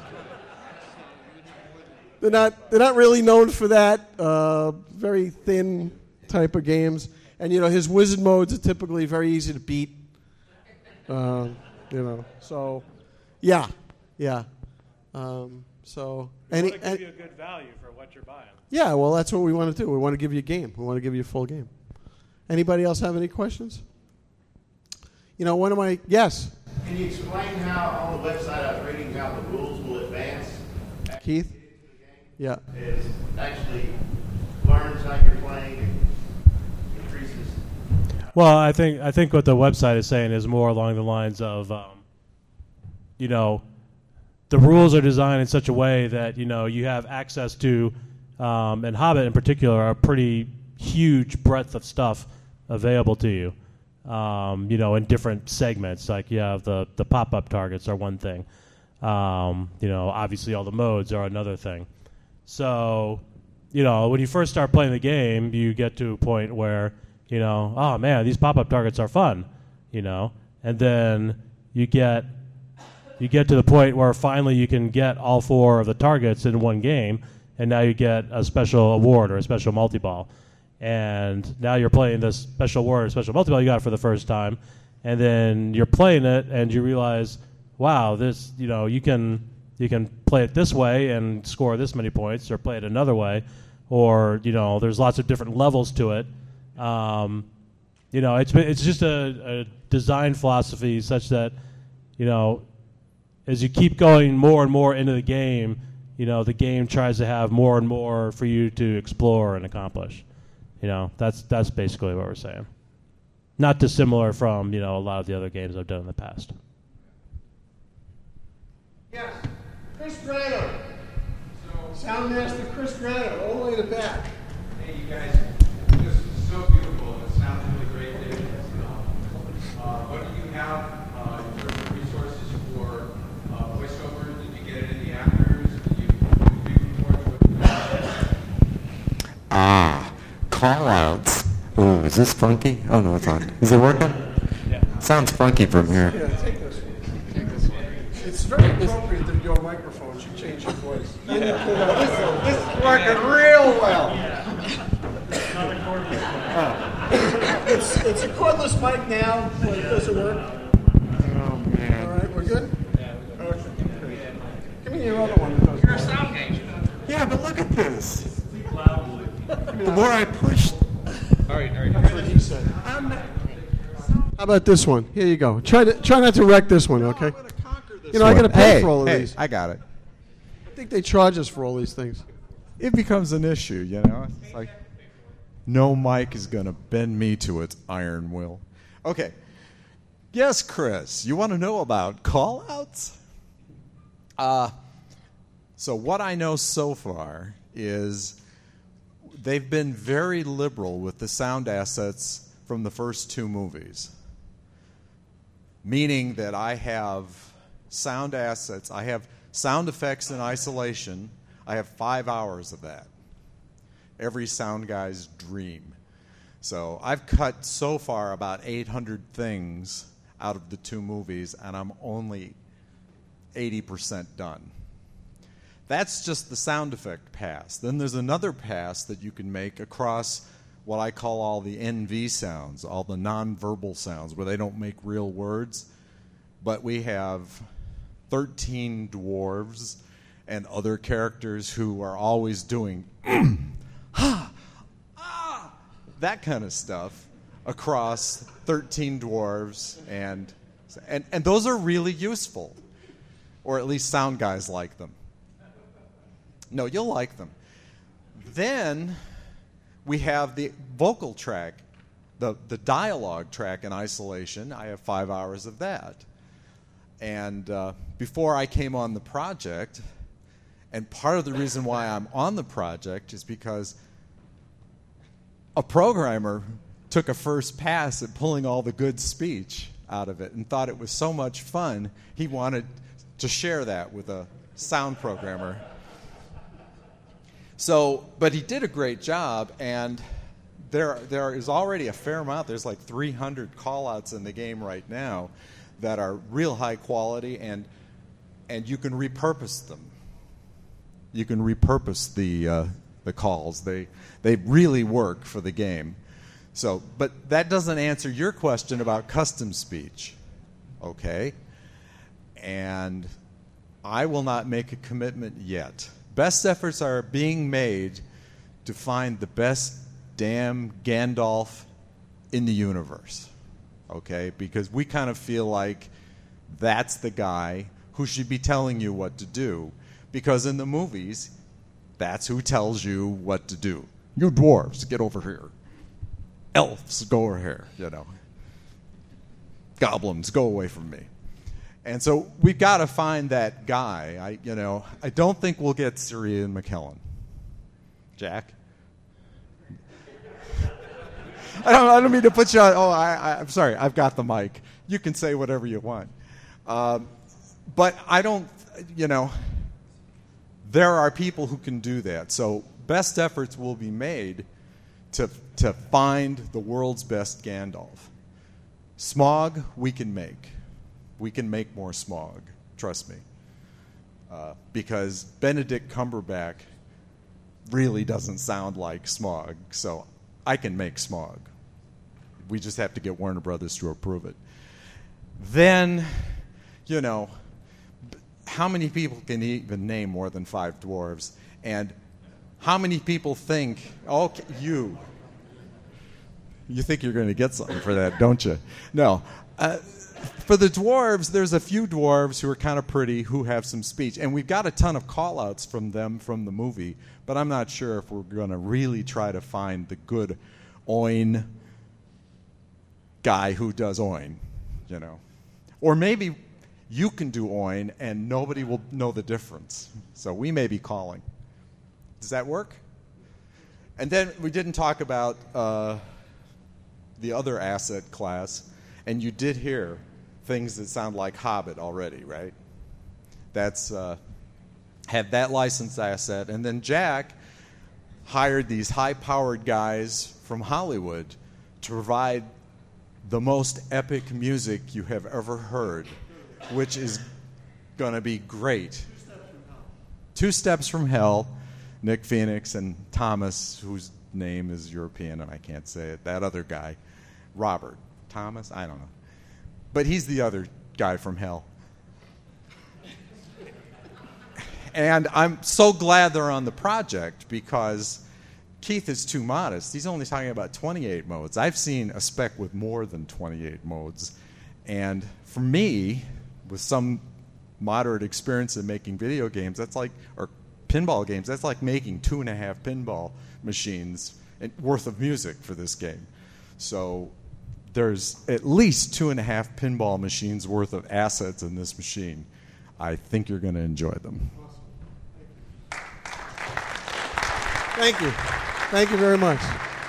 They're not. They're not really known for that. Uh, very thin type of games, and you know, his wizard modes are typically very easy to beat. Uh, you know, so yeah, yeah. Um, so
We
any,
want to give
any
you a good value for what you're buying.
yeah, well, that's what we want to do. We want to give you a game. We want to give you a full game. Anybody else have any questions? You know, one of my yes,
Can you explain how on the website I was reading how the rules will advance?
Keith. Yeah.
It actually learns how you're playing and increases.
Well, I think I think what the website is saying is more along the lines of, um, you know, the rules are designed in such a way that you know you have access to, um, and Hobbit in particular, a pretty huge breadth of stuff available to you. Um, you know, in different segments, like you have the the pop-up targets are one thing. Um, you know, obviously all the modes are another thing. So, you know, when you first start playing the game, you get to a point where, you know, oh man, these pop-up targets are fun, you know, and then you get you get to the point where finally you can get all four of the targets in one game, and now you get a special award or a special multi-ball. And now you're playing this special award or special multi-ball you got for the first time, and then you're playing it and you realize, wow, this, you know, you can you can play it this way and score this many points, or play it another way, or, you know, there's lots of different levels to it. Um, you know, it's it's just a, a design philosophy such that, you know, as you keep going more and more into the game, you know, the game tries to have more and more for you to explore and accomplish. You know, that's that's basically what we're saying. Not dissimilar from, you know, a lot of the other games I've done in the past.
Yes, Chris Grano. Soundmaster Chris Grano, all the way to the back.
Hey, you guys, this is so beautiful, and it sounds really great. David. Uh, what do you have uh, in terms of resources for uh, voiceover? Did you get it in the actors? Did you do reports?
Ah, call-outs. Ooh, is this funky? Oh, no, it's on. Is it working?
Yeah.
Sounds funky from here.
Yeah, take this one. Take this one. It's very appropriate that your microphone should change your voice. You know, this, is, this is working real well. Uh, it's it's a cordless mic now, but it doesn't work.
Oh, man.
All right, we're good? Yeah, we're good. Okay. Give me your other one that does.
You're a sound gauge.
Yeah, but look at this. The more I push...
All right, all right.
That's what he said. How about this one? Here you go. Try to try not to wreck this one, okay? You know, I got to pay
hey,
for all of
hey,
these.
I got it.
I think they charge us for all these things.
It becomes an issue, you know? It's like, no mic is going to bend me to its iron will. Okay. Yes, Chris, you want to know about call-outs? Uh, so what I know so far is they've been very liberal with the sound assets from the first two movies. Meaning that I have sound assets, I have sound effects in isolation, I have five hours of that. Every sound guy's dream. So I've cut so far about eight hundred things out of the two movies, and I'm only eighty percent done. That's just the sound effect pass. Then there's another pass that you can make across what I call all the N V sounds, all the nonverbal sounds where they don't make real words. But we have thirteen dwarves and other characters who are always doing ha, ah, that kind of stuff across thirteen dwarves, and, and and those are really useful, or at least sound guys like them. No, you'll like them. Then we have the vocal track, the, the dialogue track in isolation. I have five hours of that. And uh, before I came on the project, and part of the reason why I'm on the project is because a programmer took a first pass at pulling all the good speech out of it and thought it was so much fun, he wanted to share that with a sound programmer. So, but he did a great job, and there there is already a fair amount. There's like three hundred call-outs in the game right now that are real high quality, and and you can repurpose them. You can repurpose the uh, the calls. They they really work for the game. So, but that doesn't answer your question about custom speech, okay? And I will not make a commitment yet. Best efforts are being made to find the best damn Gandalf in the universe, okay? Because we kind of feel like that's the guy who should be telling you what to do. Because in the movies, that's who tells you what to do. You dwarves, get over here. Elves, go over here, you know. Goblins, go away from me. And so we've got to find that guy. I, you know, I don't think we'll get Sir Ian McKellen. Jack? I don't, I don't mean to put you on. Oh, I, I, I'm sorry. I've got the mic. You can say whatever you want. Um, but I don't, you know, there are people who can do that. So best efforts will be made to to find the world's best Gandalf. Smaug, we can make. We can make more Smaug. Trust me. Uh, because Benedict Cumberbatch really doesn't sound like Smaug. So I can make Smaug. We just have to get Warner Brothers to approve it. Then, you know, how many people can even name more than five dwarves? And how many people think, okay, you, you think you're going to get something for that, don't you? No. Uh, for the dwarves, there's a few dwarves who are kind of pretty, who have some speech. And we've got a ton of call-outs from them from the movie, but I'm not sure if we're going to really try to find the good Oin guy who does Oin, you know. Or maybe you can do Oin and nobody will know the difference. So we may be calling. Does that work? And then we didn't talk about uh, the other asset class, and you did hear things that sound like Hobbit already, right? That's uh, had that licensed asset, and then Jack hired these high-powered guys from Hollywood to provide the most epic music you have ever heard, which is going to be great. Two Steps from Hell, Nick Phoenix and Thomas, whose name is European and I can't say it, that other guy, Robert. Thomas? I don't know. But he's the other guy from hell. And I'm so glad they're on the project because Keith is too modest. He's only talking about twenty-eight modes. I've seen a spec with more than twenty-eight modes. And for me, with some moderate experience in making video games, that's like, or pinball games, that's like making two and a half pinball machines worth of music for this game. So there's at least two and a half pinball machines worth of assets in this machine. I think you're going to enjoy them.
Thank you. Thank you very much.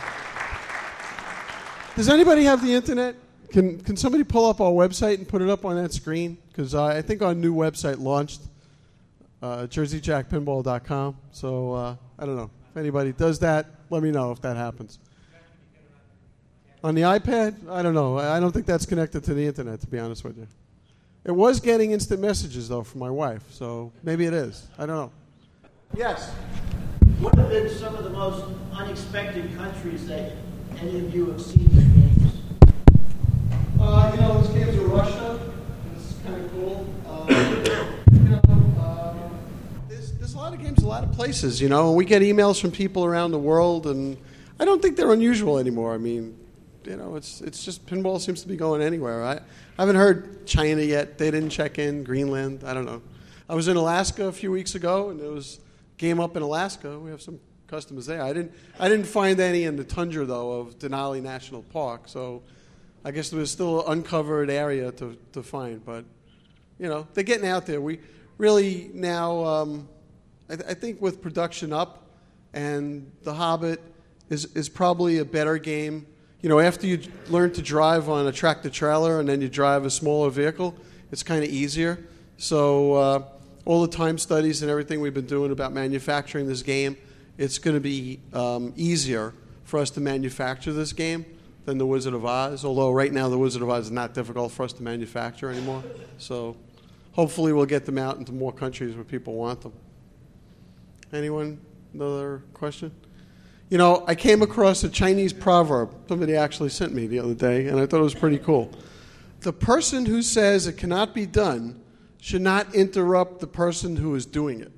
Does anybody have the internet? Can can somebody pull up our website and put it up on that screen? Because uh, I think our new website launched, uh, jersey jack pinball dot com. So uh, I don't know. If anybody does that, let me know if that happens. On the iPad? I don't know. I don't think that's connected to the internet, to be honest with you. It was getting instant messages, though, from my wife. So maybe it is. I don't know. Yes?
What have been some of the most unexpected countries that any of you have seen these games?
Uh, you know, this game's in Russia. It's kind of cool. Uh, you know, uh, there's, there's a lot of games, a lot of places, you know, and we get emails from people around the world, and I don't think they're unusual anymore. I mean, you know, it's it's just pinball seems to be going anywhere. I, I haven't heard China yet. They didn't check in. Greenland, I don't know. I was in Alaska a few weeks ago, and there was a game up in Alaska. We have some customers there. I didn't I didn't find any in the tundra, though, of Denali National Park, so I guess there was still an uncovered area to, to find. But, you know, they're getting out there. We really now, um, I, th- I think with production up, and The Hobbit is, is probably a better game. You know, after you learn to drive on a tractor-trailer and then you drive a smaller vehicle, it's kind of easier. So uh, all the time studies and everything we've been doing about manufacturing this game, it's going to be um, easier for us to manufacture this game than The Wizard of Oz, although right now The Wizard of Oz is not difficult for us to manufacture anymore. So hopefully we'll get them out into more countries where people want them. Anyone? Another question? You know, I came across a Chinese proverb somebody actually sent me the other day, and I thought it was pretty cool. The person who says it cannot be done should not interrupt the person who is doing it.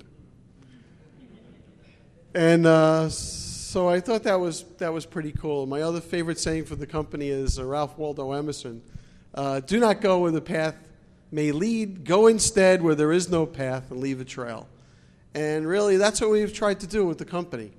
And uh, so I thought that was that was pretty cool. My other favorite saying for the company is uh, Ralph Waldo Emerson. Uh, Do not go where the path may lead. Go instead where there is no path and leave a trail. And really, that's what we've tried to do with the company.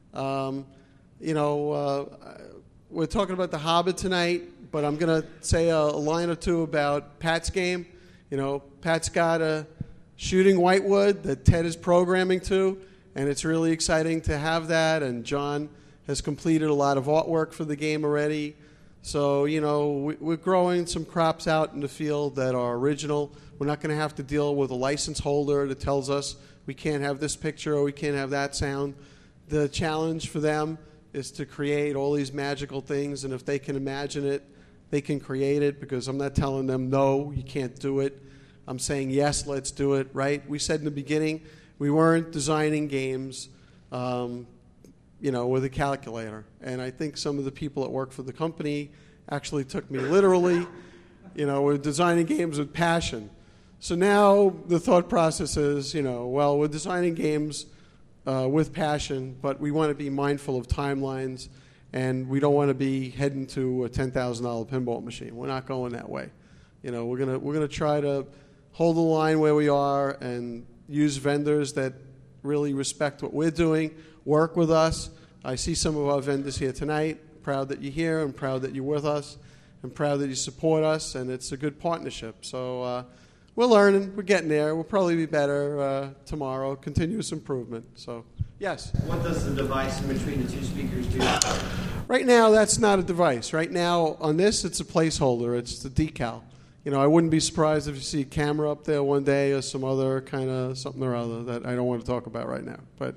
Um, you know, uh, we're talking about The Hobbit tonight, but I'm going to say a, a line or two about Pat's game. You know, Pat's got a Shooting Whitewood that Ted is programming to, and it's really exciting to have that. And John has completed a lot of artwork for the game already. So, you know, we, we're growing some crops out in the field that are original. We're not going to have to deal with a license holder that tells us we can't have this picture or we can't have that sound. The challenge for them is to create all these magical things, and if they can imagine it, they can create it, because I'm not telling them, no, you can't do it. I'm saying, yes, let's do it, right? We said in the beginning we weren't designing games, um, you know, with a calculator. And I think some of the people that work for the company actually took me literally. You know, we're designing games with passion. So now the thought process is, you know, well, we're designing games Uh, with passion, but we want to be mindful of timelines, and we don't want to be heading to a ten thousand dollars pinball machine. We're not going that way. You know, we're gonna we're gonna try to hold the line where we are and use vendors that really respect what we're doing, work with us. I see some of our vendors here tonight. Proud that you're here, and proud that you're with us, and proud that you support us, and it's a good partnership. So uh, we're learning. We're getting there. We'll probably be better uh, tomorrow. Continuous improvement. So, yes?
What does the device in between the two speakers do?
Right now, that's not a device. Right now, on this, it's a placeholder. It's the decal. You know, I wouldn't be surprised if you see a camera up there one day or some other kind of something or other that I don't want to talk about right now. But,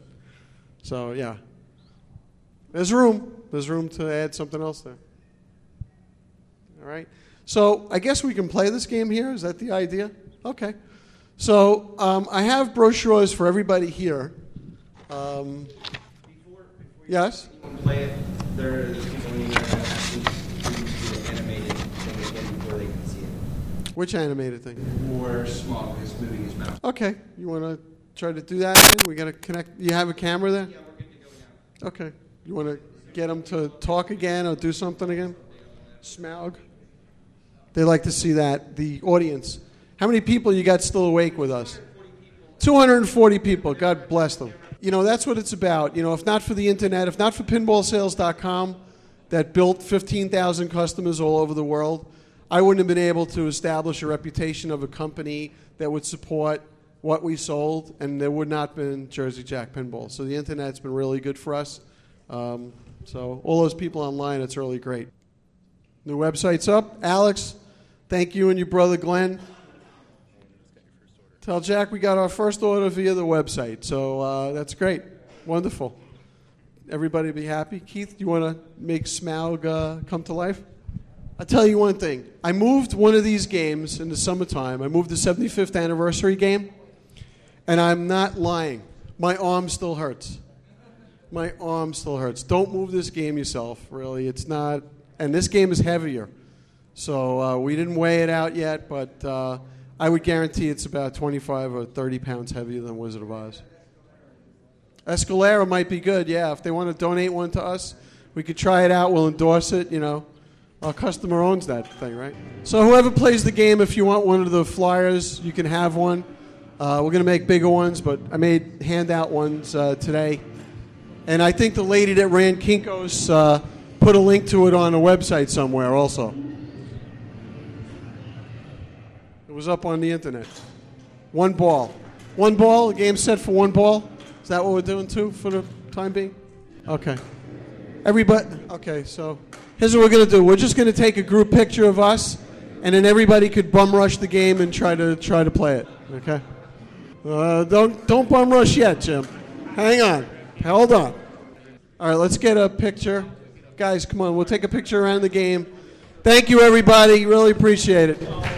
so, yeah. There's room. There's room to add something else there. All right? So, I guess we can play this game here. Is that the idea? Okay. So um, I have brochures for everybody here. Um,
before, before
yes?
you play it, there, there's people in here asking to do an animated thing again before they can see it.
Which animated thing?
Where Smog is moving his mouse.
Okay. You want to try to do that then? We got to connect. You have a camera there?
Yeah, we're good to go now.
Okay. You want to get them to talk again or do something again? Smaug? They like to see that. The audience. How many people you got still awake with us? two hundred forty people. God bless them. You know, that's what it's about. You know, if not for the internet, if not for pinball sales dot com that built fifteen thousand customers all over the world, I wouldn't have been able to establish a reputation of a company that would support what we sold, and there would not have been Jersey Jack Pinball. So the internet's been really good for us. Um, so all those people online, it's really great. New website's up. Alex, thank you and your brother Glenn. Tell Jack we got our first order via the website, so uh, that's great. Wonderful. Everybody be happy. Keith, do you want to make Smaug uh, come to life? I'll tell you one thing. I moved one of these games in the summertime. I moved the seventy-fifth anniversary game, and I'm not lying. My arm still hurts. My arm still hurts. Don't move this game yourself, really. It's not, and this game is heavier. So uh, we didn't weigh it out yet, but uh, I would guarantee it's about twenty-five or thirty pounds heavier than Wizard of Oz. Escalera might be good, yeah. If they want to donate one to us, we could try it out. We'll endorse it, you know. Our customer owns that thing, right? So whoever plays the game, if you want one of the flyers, you can have one. Uh, we're going to make bigger ones, but I made handout ones uh, today. And I think the lady that ran Kinko's uh, put a link to it on a website somewhere also. It was up on the internet. One ball. One ball, the game's set for one ball. Is that what we're doing too for the time being? Okay. Everybody, okay, so here's what we're going to do. We're just going to take a group picture of us, and then everybody could bum rush the game and try to try to play it, okay? Uh, don't don't bum rush yet, Jim. Hang on. Hold on. All right, let's get a picture. Guys, come on. We'll take a picture around the game. Thank you, everybody. Really appreciate it.